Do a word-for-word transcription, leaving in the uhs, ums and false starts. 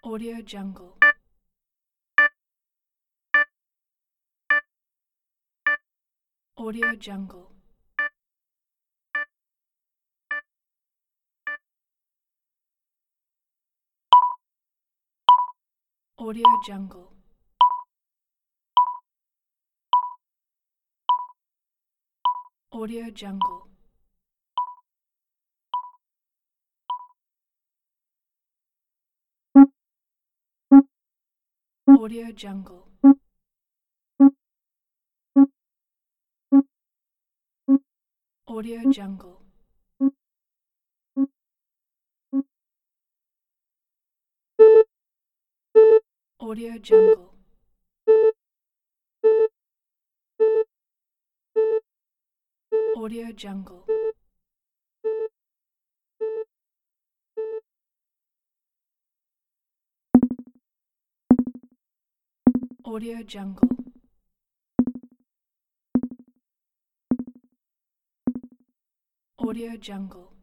Audio Jungle. Audio Jungle. Audio Jungle. Audio Jungle. Audio Jungle. Audio Jungle. Audio Jungle. Audio Jungle. Audio Jungle. Audio Jungle.